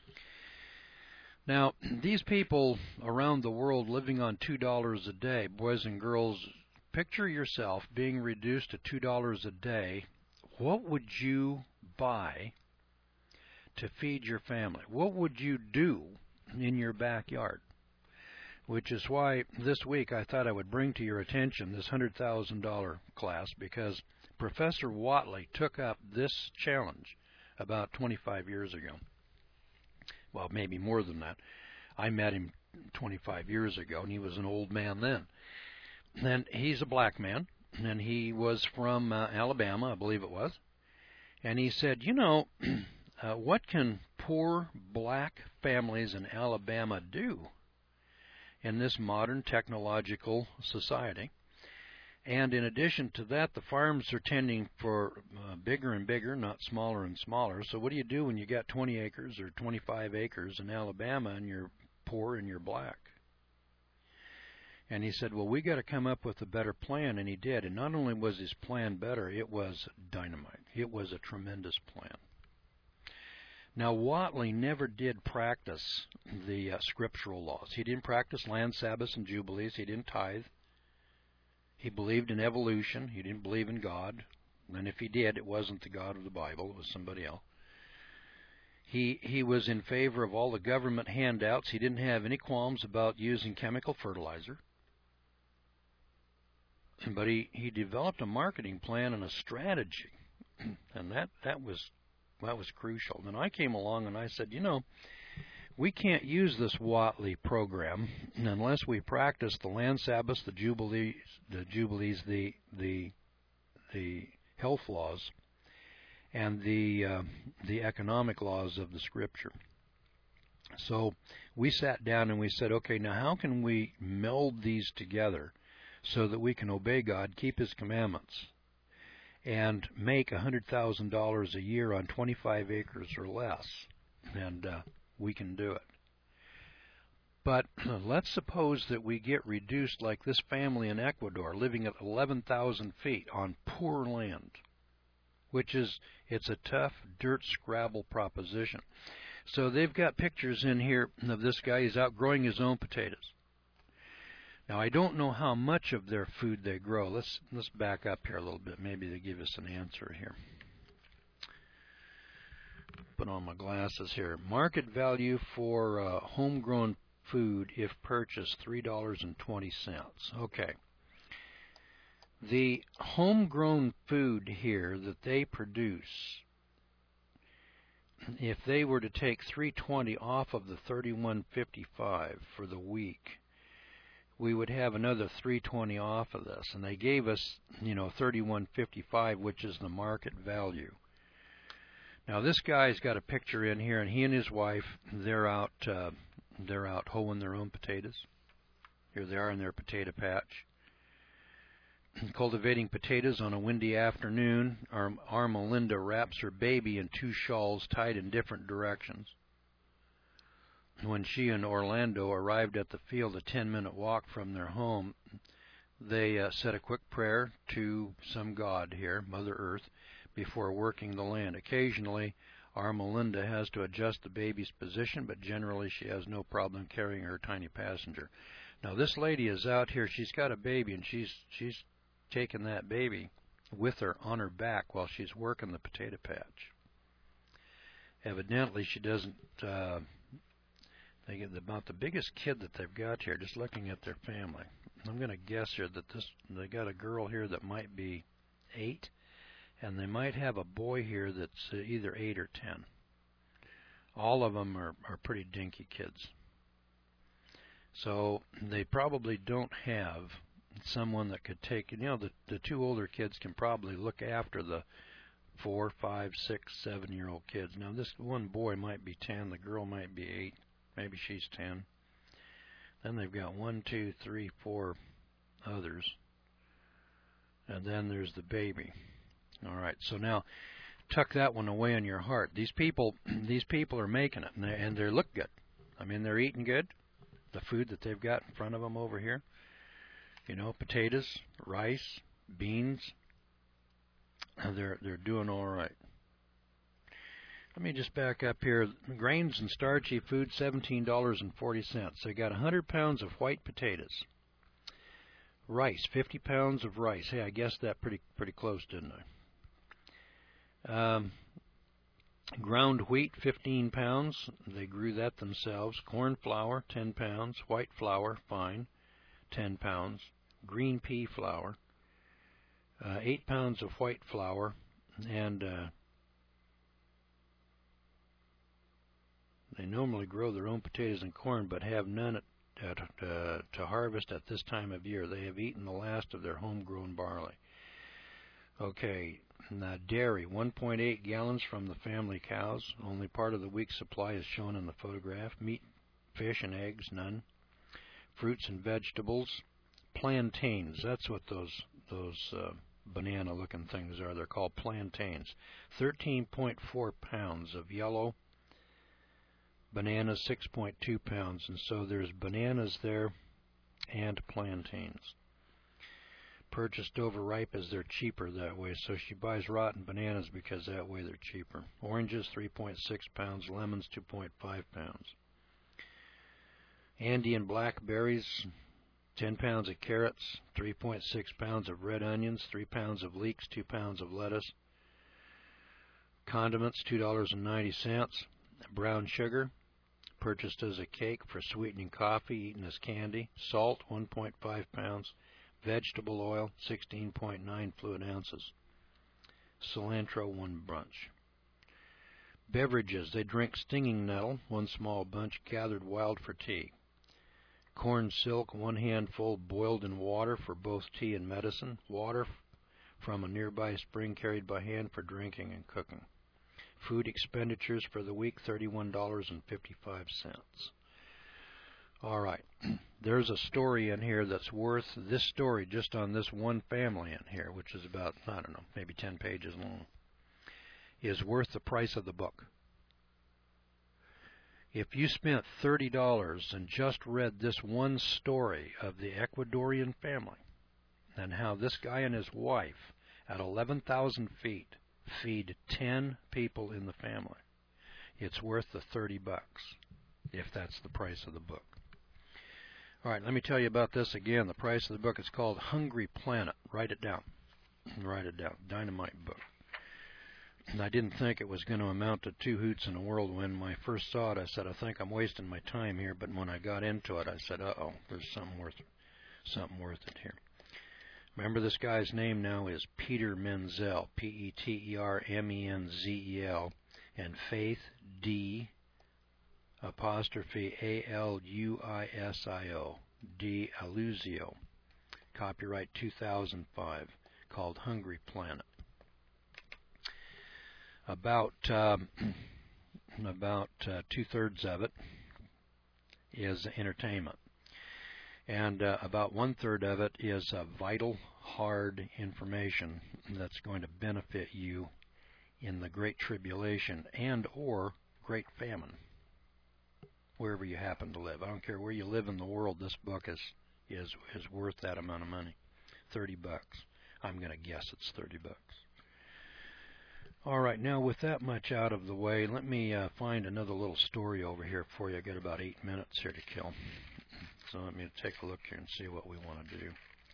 Now, these people around the world living on two dollars a day, boys and girls, picture yourself being reduced to two dollars a day. What would you buy to feed your family? What would you do in your backyard? Which is why this week I thought I would bring to your attention this one hundred thousand dollar class, because Professor Whatley took up this challenge about twenty-five years ago. Well, maybe more than that. I met him twenty-five years ago, and he was an old man then. And he's a black man, and he was from uh, Alabama, I believe it was. And he said, you know, uh, what can poor black families in Alabama do in this modern technological society? And in addition to that, the farms are tending for uh, bigger and bigger, not smaller and smaller. So what do you do when you got twenty acres or twenty-five acres in Alabama and you're poor and you're black? And he said, well, we got to come up with a better plan, and he did. And not only was his plan better, it was dynamite. It was a tremendous plan. Now, Whately never did practice the uh, scriptural laws. He didn't practice land Sabbaths and Jubilees. He didn't tithe. He believed in evolution. He didn't believe in God. And if he did, it wasn't the God of the Bible. It was somebody else. He, he was in favor of all the government handouts. He didn't have any qualms about using chemical fertilizer. But he, he developed a marketing plan and a strategy. And that, that was that was crucial. Then I came along and I said, you know, we can't use this Whately program unless we practice the land Sabbaths, the Jubilees, the Jubilees, the the the health laws, and the uh, the economic laws of the Scripture. So we sat down and we said, okay, now how can we meld these together so that we can obey God, keep His commandments, and make one hundred thousand dollars a year on twenty-five acres or less? And uh, we can do it. But let's suppose that we get reduced like this family in Ecuador, living at eleven thousand feet on poor land, which is, it's a tough dirt scrabble proposition. So they've got pictures in here of this guy. He's out growing his own potatoes. Now, I don't know how much of their food they grow. Let's let's back up here a little bit. Maybe they give us an answer here. Put on my glasses here. Market value for uh, homegrown food, if purchased, three dollars and twenty cents. Okay. The homegrown food here that they produce, if they were to take three twenty off of the thirty-one fifty-five for the week, we would have another three twenty off of this, and they gave us, you know, thirty-one fifty-five, which is the market value. Now this guy's got a picture in here, and he and his wife, they're out, uh, they're out hoeing their own potatoes. Here they are in their potato patch, cultivating potatoes on a windy afternoon. Our, our Melinda wraps her baby in two shawls tied in different directions. When she and Orlando arrived at the field, a ten-minute walk from their home, they uh, said a quick prayer to some god here, Mother Earth, before working the land. Occasionally, our Melinda has to adjust the baby's position, but generally she has no problem carrying her tiny passenger. Now, this lady is out here. She's got a baby, and she's she's taking that baby with her on her back while she's working the potato patch. Evidently, she doesn't... Uh, They get about the biggest kid that they've got here, just looking at their family. I'm going to guess here that this they got a girl here that might be eight, and they might have a boy here that's either eight or ten. All of them are, are pretty dinky kids. So they probably don't have someone that could take, you know, the, the two older kids can probably look after the four, five, six, seven-year-old kids. Now this one boy might be ten, the girl might be eight. Maybe she's ten. Then they've got one, two, three, four others. And then there's the baby. All right, so now tuck that one away in your heart. These people, these people are making it, and they, and they look good. I mean, they're eating good. The food that they've got in front of them over here. You know, potatoes, rice, beans. They're they're doing all right. Let me just back up here. Grains and starchy food, seventeen dollars and forty cents. They got one hundred pounds of white potatoes. Rice, fifty pounds of rice. Hey, I guessed that pretty pretty close, didn't I? Um, ground wheat, fifteen pounds. They grew that themselves. Corn flour, ten pounds. White flour, fine, ten pounds. Green pea flour, uh, eight pounds of white flour, and uh, they normally grow their own potatoes and corn, but have none at, at, uh, to harvest at this time of year. They have eaten the last of their homegrown barley. Okay, now dairy, one point eight gallons from the family cows. Only part of the week's supply is shown in the photograph. Meat, fish, and eggs, none. Fruits and vegetables. Plantains, that's what those, those uh, banana-looking things are. They're called plantains. thirteen point four pounds of yellow. Bananas, six point two pounds, and so there's bananas there and plantains. purchased overripe as they're cheaper that way, so she buys rotten bananas because that way they're cheaper. Oranges, three point six pounds. Lemons, two point five pounds. Andean blackberries, ten pounds of carrots, three point six pounds of red onions, three pounds of leeks, two pounds of lettuce. Condiments, two dollars and ninety cents. Brown sugar, purchased as a cake for sweetening coffee, eaten as candy. Salt, one point five pounds. Vegetable oil, sixteen point nine fluid ounces. Cilantro, one bunch. Beverages, they drink stinging nettle, one small bunch, gathered wild for tea. Corn silk, one handful, boiled in water for both tea and medicine. Water from a nearby spring carried by hand for drinking and cooking. Food expenditures for the week, thirty-one dollars and fifty-five cents. All right, there's a story in here that's worth, this story just on this one family in here, which is about, I don't know, maybe ten pages long, is worth the price of the book. If you spent thirty dollars and just read this one story of the Ecuadorian family and how this guy and his wife at eleven thousand feet feed ten people in the family, it's worth the thirty bucks if that's the price of the book. All right, let me tell you about this again. The price of the book is called Hungry Planet. Write it down. Write it down. Dynamite book. And I didn't think it was going to amount to two hoots and a whirlwind. When I first saw it, I said, I think I'm wasting my time here. But when I got into it, I said, uh-oh, there's something worth, something worth it here. Remember, this guy's name now is Peter Menzel, P E T E R M E N Z E L, and Faith D apostrophe A L U I S I O, D Aluzio, copyright two thousand five, called Hungry Planet. About um, about uh, two-thirds of it is entertainment, and uh, about one-third of it is uh, vital, hard information that's going to benefit you in the Great Tribulation and or Great Famine, wherever you happen to live. I don't care where you live in the world, this book is is is worth that amount of money. thirty bucks. I'm going to guess it's thirty bucks. All right, now with that much out of the way, let me uh, find another little story over here for you. I got about eight minutes here to kill. So let me take a look here and see what we want to do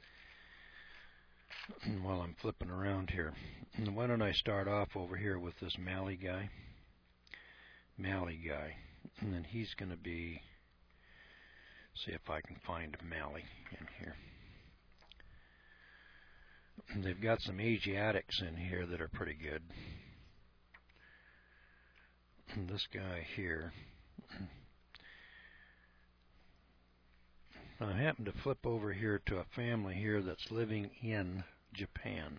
while I'm flipping around here. And why don't I start off over here with this Malley guy. Malley guy. And then he's going to be, see if I can find Malley in here. And they've got some Asiatics in here that are pretty good. And this guy here, I happen to flip over here to a family here that's living in Japan.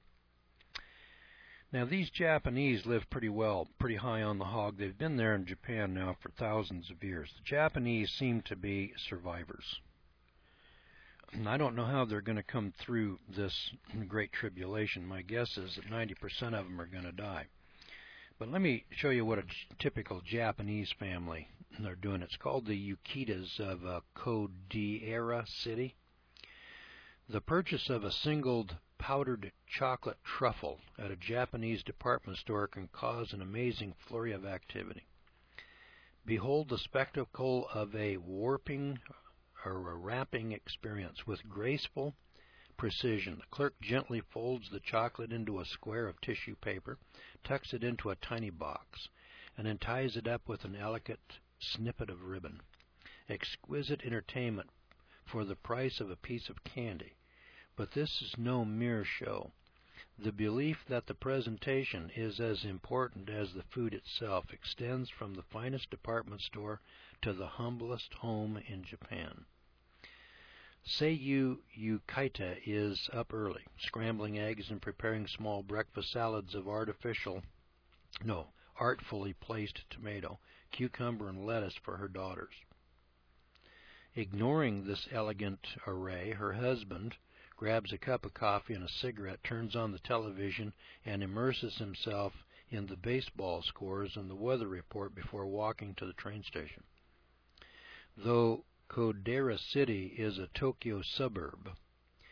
Now, these Japanese live pretty well, pretty high on the hog. They've been there in Japan now for thousands of years. The Japanese seem to be survivors. And I don't know how they're going to come through this Great Tribulation. My guess is that ninety percent of them are going to die. But let me show you what a typical Japanese family they're doing. It's called the Yukitas of uh, Kodaira City. The purchase of a single powdered chocolate truffle at a Japanese department store can cause an amazing flurry of activity. Behold the spectacle of a warping or a wrapping experience. With graceful precision, the clerk gently folds the chocolate into a square of tissue paper, tucks it into a tiny box, and then ties it up with an elegant snippet of ribbon. Exquisite entertainment for the price of a piece of candy. But this is no mere show. The belief that the presentation is as important as the food itself extends from the finest department store to the humblest home in Japan. Seiyu Yukaita is up early, scrambling eggs and preparing small breakfast salads of artificial, no, artfully placed tomato, cucumber, and lettuce for her daughters. Ignoring this elegant array, her husband grabs a cup of coffee and a cigarette, turns on the television, and immerses himself in the baseball scores and the weather report before walking to the train station. Though Kodaira City is a Tokyo suburb,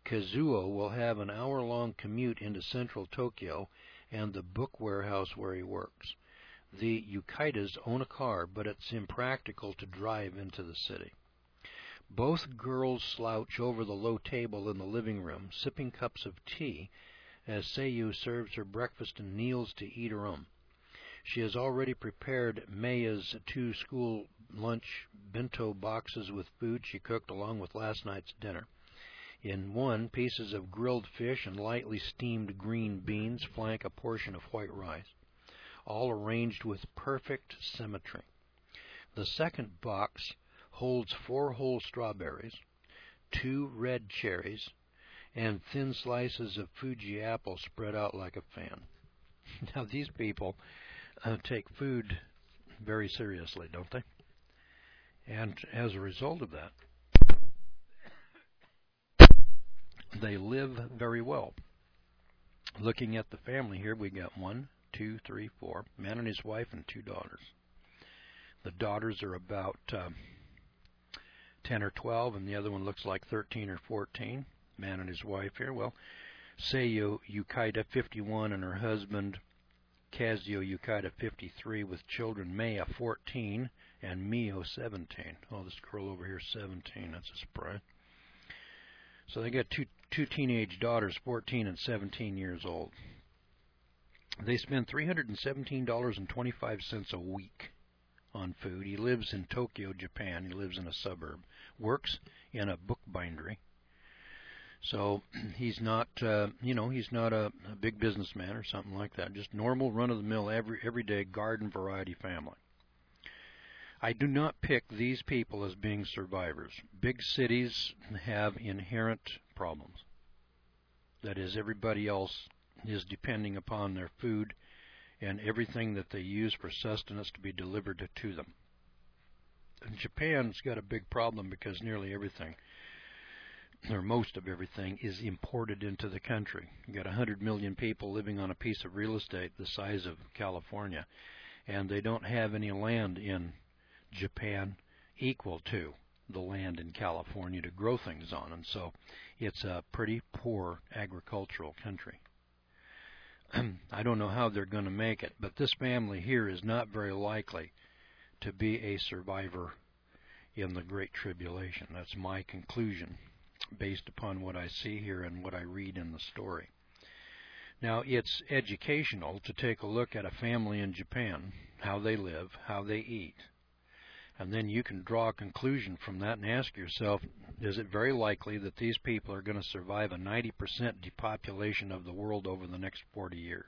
Kazuo will have an hour-long commute into central Tokyo and the book warehouse where he works. The Yukaitas own a car, but it's impractical to drive into the city. Both girls slouch over the low table in the living room, sipping cups of tea, as Seiyu serves her breakfast and kneels to eat her own. She has already prepared Maya's two school lunch bento boxes with food she cooked along with last night's dinner. In one, pieces of grilled fish and lightly steamed green beans flank a portion of white rice, all arranged with perfect symmetry. The second box holds four whole strawberries, two red cherries, and thin slices of Fuji apple spread out like a fan. Now, these people uh, take food very seriously, don't they? And as a result of that, they live very well. Looking at the family here, we got one, two, three, four, man and his wife and two daughters. The daughters are about uh, ten or twelve, and the other one looks like thirteen or fourteen. Man and his wife here. Well, Seiyu Yukaida, fifty-one, and her husband Kazuo Yukaida, fifty-three, with children Maya, fourteen, and Mio, seventeen. Oh, this girl over here, seventeen. That's a surprise. So they got two two teenage daughters, fourteen and seventeen years old. They spend three hundred seventeen dollars and twenty-five cents a week on food. He lives in Tokyo, Japan. He lives in a suburb. Works in a bookbindery. So he's not, uh, you know, he's not a, a big businessman or something like that. Just normal, run-of-the-mill, every everyday garden variety family. I do not pick these people as being survivors. Big cities have inherent problems. That is, everybody else is depending upon their food and everything that they use for sustenance to be delivered to them. And Japan's got a big problem because nearly everything, or most of everything, is imported into the country. You've got one hundred million people living on a piece of real estate the size of California, and they don't have any land in Japan equal to the land in California to grow things on, and so it's a pretty poor agricultural country. I don't know how they're going to make it, but this family here is not very likely to be a survivor in the Great Tribulation. That's my conclusion based upon what I see here and what I read in the story. Now, it's educational to take a look at a family in Japan, how they live, how they eat. And then you can draw a conclusion from that and ask yourself, is it very likely that these people are going to survive a ninety percent depopulation of the world over the next forty years?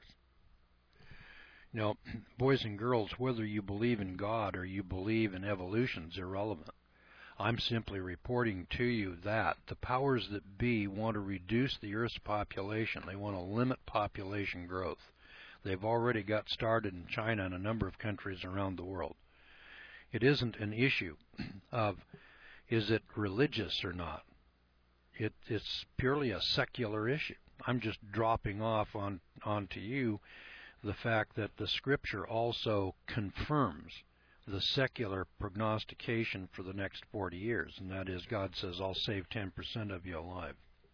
You know, boys and girls, whether you believe in God or you believe in evolution is irrelevant. I'm simply reporting to you that the powers that be want to reduce the Earth's population. They want to limit population growth. They've already got started in China and a number of countries around the world. It isn't an issue of is it religious or not. It, it's purely a secular issue. I'm just dropping off on onto you the fact that the Scripture also confirms the secular prognostication for the next forty years, and that is God says, I'll save ten percent of you alive.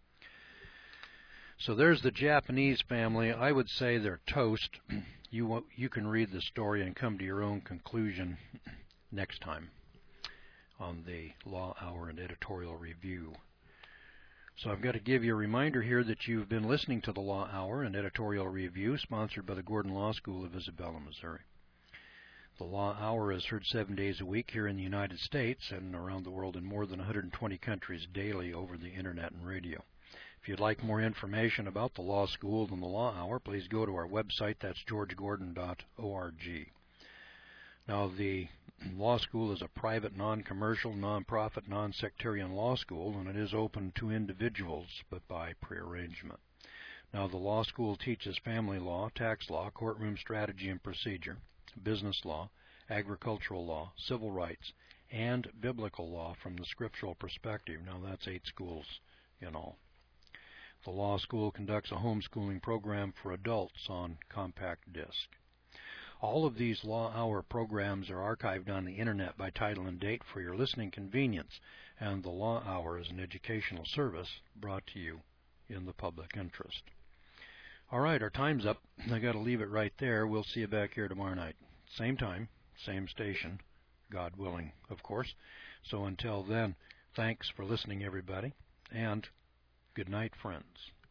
So there's the Japanese family. I would say they're toast. You, you can read the story and come to your own conclusion next time on the Law Hour and Editorial Review. So I've got to give you a reminder here that you've been listening to the Law Hour and Editorial Review, sponsored by the Gordon Law School of Isabella, Missouri. The Law Hour is heard seven days a week here in the United States and around the world in more than one hundred twenty countries daily over the Internet and radio. If you'd like more information about the Law School and the Law Hour, please go to our website. That's george gordon dot org. Now, the Law School is a private, non-commercial, non-profit, non-sectarian law school, and it is open to individuals, but by prearrangement. Now, the law school teaches family law, tax law, courtroom strategy and procedure, business law, agricultural law, civil rights, and biblical law from the scriptural perspective. Now, that's eight schools in all. The law school conducts a homeschooling program for adults on compact disc. All of these Law Hour programs are archived on the Internet by title and date for your listening convenience, and the Law Hour is an educational service brought to you in the public interest. All right, our time's up. I got to leave it right there. We'll see you back here tomorrow night. Same time, same station, God willing, of course. So until then, thanks for listening, everybody, and good night, friends.